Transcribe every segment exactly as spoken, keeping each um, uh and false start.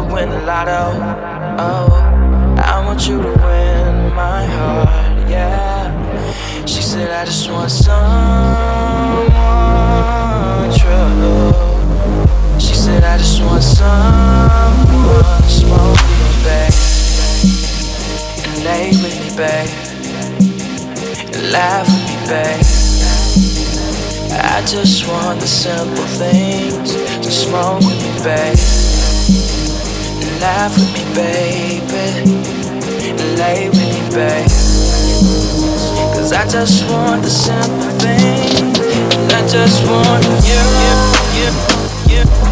win the lotto. Oh, I want you to win my heart, yeah. She said I just want someone true. She said I just want someone to smoke with me, babe, and lay with me, babe, and laugh with me, babe. I just want the simple things. So smoke with me, babe, and laugh with me, baby, and lay with me, babe. Cause I just want the simple things, and I just want you, you, you, you.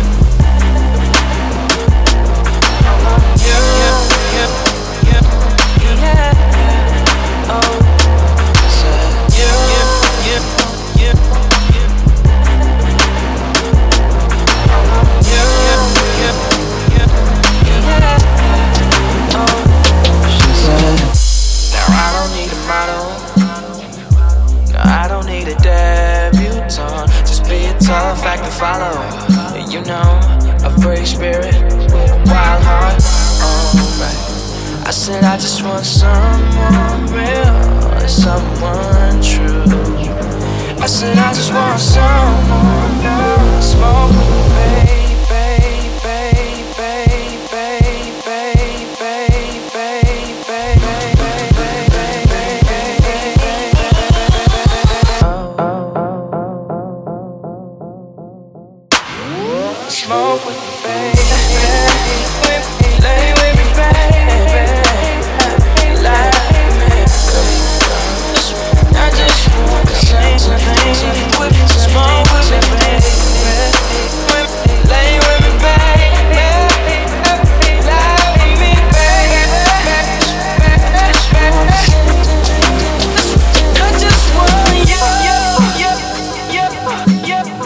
Tough act to follow, you know, a free spirit with a wild heart. Oh, right. I said I just want someone real, someone true. I said I just want someone to smoke with me, babe, babe, babe, babe, babe, babe, babe, babe, babe, babe, babe, babe, babe, babe. Smoke with me, baby. Lay with me, baby. Lie with me. I just want the same thing. With me, smoke with me, baby. Lay with me, baby. Lie with me, baby. I just want you, you, you, you, you.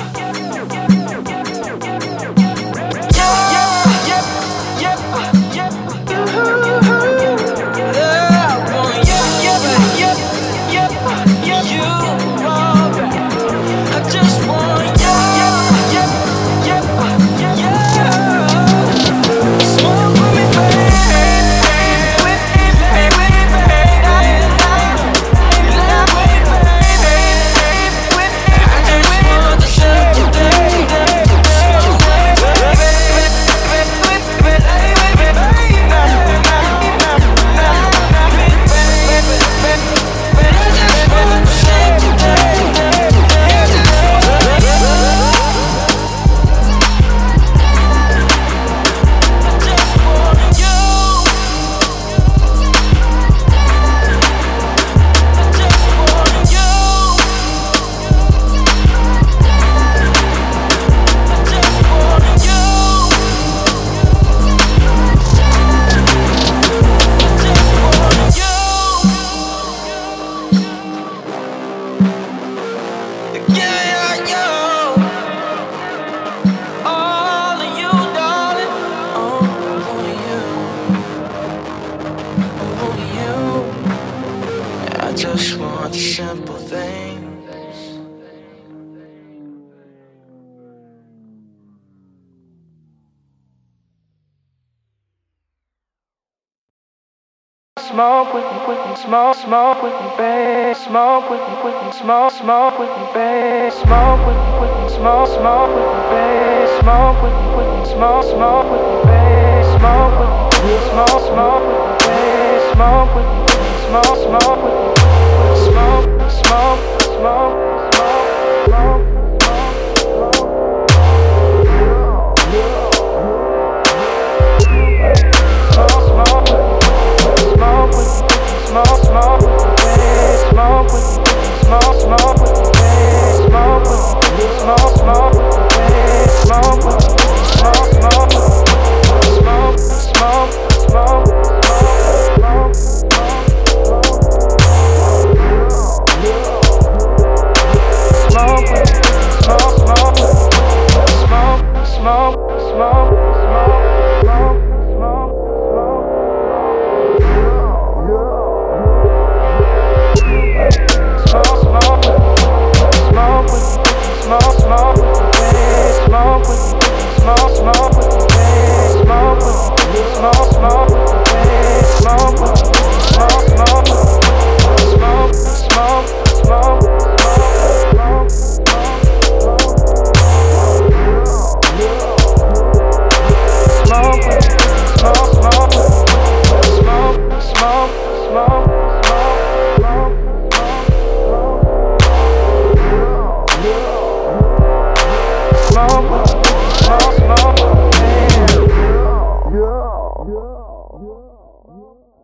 Just want the simple things. Smoke with me, with me, smoke, smoke with me, babe. Smoke with me, with me, smoke, smoke with me, babe. Smoke with me, with me, smoke, smoke with me, babe. Smoke with me, with me, smoke, smoke with me, babe. Smoke with me, with me, smoke, smoke with me, babe. Smoke with me, with me, smoke, smoke with me. Smoke, smoke, smoke, smoke, smoke, smoke. Smoke, smoke, smoke with me, smoke, smoke with me, smoke with me, smoke, smoke with me, smoke with me, smoke, smoke with me, smoke, smoke, smoke, smoke, smoke, smoke with me, smoke, smoke with me, smoke, smoke, smoke, smoke, smoke. Smoke, smoke, smoke, smoke, smoke, smoke, smoke, smoke, smoke, Yeah.